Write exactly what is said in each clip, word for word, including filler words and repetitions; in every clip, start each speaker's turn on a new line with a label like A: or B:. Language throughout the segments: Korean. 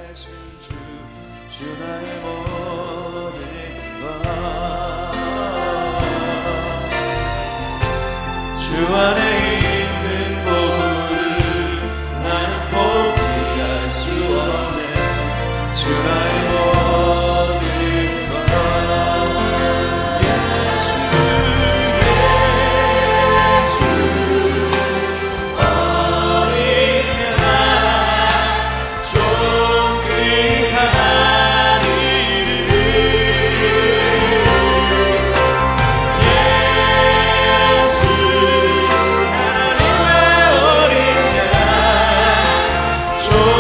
A: 하신 주, 주 나의 모든 것. 주 안에 있는 보루를 나는 포기할 수 없네. 주 나의 모든 것. 예수 예수 어린 양 존귀한 이름 예수 하나님의 어린 양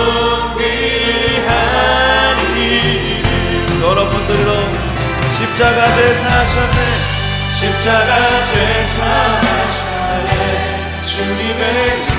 A: 존귀한 이름. 더 높은 소리로 십자가 제사하셨네. 십자가 제사하셨네. 주님의